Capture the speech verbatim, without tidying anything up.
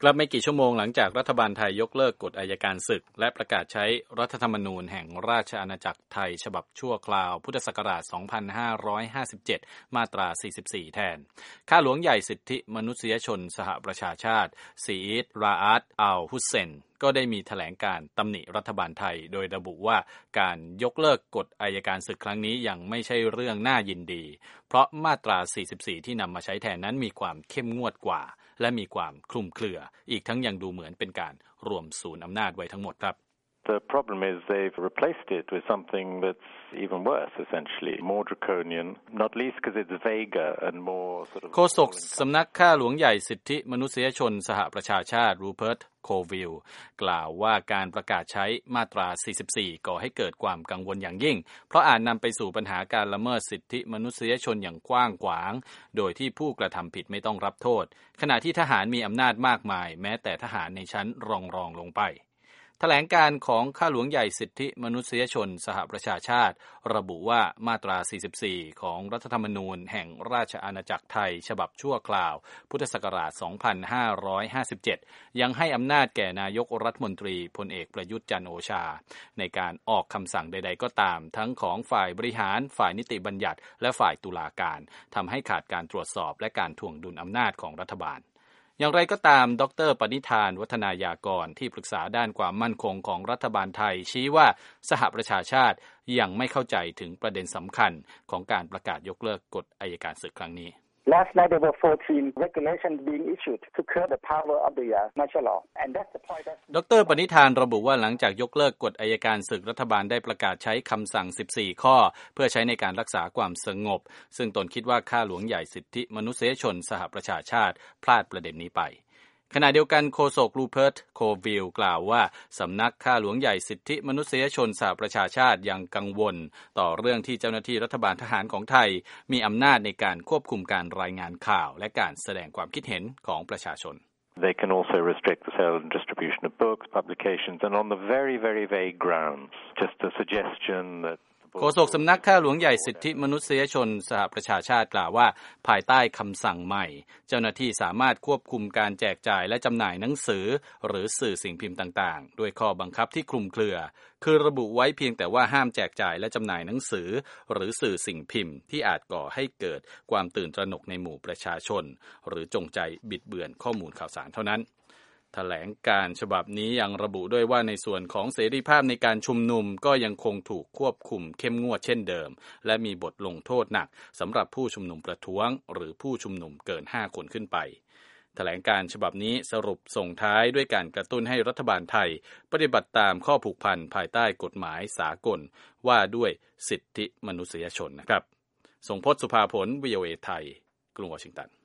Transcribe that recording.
กลับไม่กี่ชั่วโมงหลังจากรัฐบาลไทยยกเลิกกฎอัยการศึกและประกาศใช้รัฐธรรมนูญแห่งราชอาณาจักรไทยฉบับชั่วคราวพุทธศักราช สองพันห้าร้อยห้าสิบเจ็ด มาตรา สี่สิบสี่ แทนข้าหลวงใหญ่สิทธิมนุษยชนสหประชาชาติซีอิด ราอาด อัล ฮุสเซนก็ได้มีแถลงการตำหนิรัฐบาลไทยโดยระบุว่าการยกเลิกกฎอัยการศึกครั้งนี้ยังไม่ใช่เรื่องน่ายินดีเพราะมาตรา สี่สิบสี่ ที่นำมาใช้แทนนั้นมีความเข้มงวดกว่าและมีความคลุมเครืออีกทั้งยังดูเหมือนเป็นการรวมศูนย์อำนาจไว้ทั้งหมดครับ The problem is they've replaced it with something that's even worse, essentially, more draconian, not least because it's vaguer and more sort of... โฆษกสำนักข้าหลวงใหญ่สิทธิมนุษยชนสหประชาชาติรูเพิร์ต โควิลกล่าวว่าการประกาศใช้มาตรา สี่สิบสี่ ก่อให้เกิดความกังวลอย่างยิ่งเพราะอาจนำไปสู่ปัญหาการละเมิดสิทธิมนุษยชนอย่างกว้างขวางโดยที่ผู้กระทำผิดไม่ต้องรับโทษขณะที่ทหารมีอำนาจมากมายแม้แต่ทหารในชั้นรองรองลงไปแถลงการของข้าหลวงใหญ่สิทธิมนุษยชนสหประชาชาติระบุว่ามาตรา สี่สิบสี่ ของรัฐธรรมนูญแห่งราชอาณาจักรไทยฉบับชั่วคราวพุทธศักราช สองพันห้าร้อยห้าสิบเจ็ด ยังให้อำนาจแก่นายกรัฐมนตรีพลเอกประยุทธ์จันทร์โอชาในการออกคำสั่งใดๆก็ตามทั้งของฝ่ายบริหารฝ่ายนิติบัญญัติและฝ่ายตุลาการทำให้ขาดการตรวจสอบและการถ่วงดุลอำนาจของรัฐบาลอย่างไรก็ตามดร.ปณิธานวัฒนายากรที่ปรึกษาด้านความมั่นคงของรัฐบาลไทยชี้ว่าสหประชาชาติยังไม่เข้าใจถึงประเด็นสำคัญของการประกาศยกเลิกกฎอัยการศึกครั้งนี้ Last night there were fourteen regulations being issued to curb the power of the uh, martial law and that's the point that ดร.ปณิธานระบุว่าหลังจากยกเลิกกฎอัยการศึกรัฐบาลได้ประกาศใช้คำสั่งสิบสี่ข้อเพื่อใช้ในการรักษาความสงบซึ่งตนคิดว่าข้าหลวงใหญ่สิทธิมนุษยชนสหประชาชาติพลาดประเด็นนี้ไปขณะเดียวกันโฆษกรูเพิร์ต โควิลกล่าวว่าสำนักข้าหลวงใหญ่สิทธิมนุษยชนสหประชาชาติยังกังวลต่อเรื่องที่เจ้าหน้าที่รัฐบาลทหารของไทยมีอำนาจในการควบคุมการรายงานข่าวและการแสดงความคิดเห็นของประชาชน They can also restrict the sale and distribution of books, publications, and on the very, very vague grounds, just a suggestion that โฆษกสำนักข้าหลวงใหญ่สิทธิมนุษยชนสหประชาชาติกล่าวว่าภายใต้คำสั่งใหม่เจ้าหน้าที่สามารถควบคุมการแจกจ่ายและจำหน่ายหนังสือหรือสื่อสิ่งพิมพ์ต่างๆด้วยข้อบังคับที่คลุมเครือคือระบุไว้เพียงแต่ว่าห้ามแจกจ่ายและจำหน่ายหนังสือหรือสื่อสิ่งพิมพ์ที่อาจก่อให้เกิดความตื่นตระหนกในหมู่ประชาชนหรือจงใจบิดเบือนข้อมูลข่าวสารเท่านั้นแถลงการฉบับนี้ยังระบุด้วยว่าในส่วนของเสรีภาพในการชุมนุมก็ยังคงถูกควบคุมเข้มงวดเช่นเดิมและมีบทลงโทษหนักสำหรับผู้ชุมนุมประท้วงหรือผู้ชุมนุมเกินห้าคนขึ้นไปแถลงการฉบับนี้สรุปส่งท้ายด้วยการกระตุ้นให้รัฐบาลไทยปฏิบัติตามข้อผูกพันภายใต้กฎหมายสากลว่าด้วยสิทธิมนุษยชนนะครับทรงพจน์ สุภาผล วี โอ เอ ไทยกรุงวอชิงตัน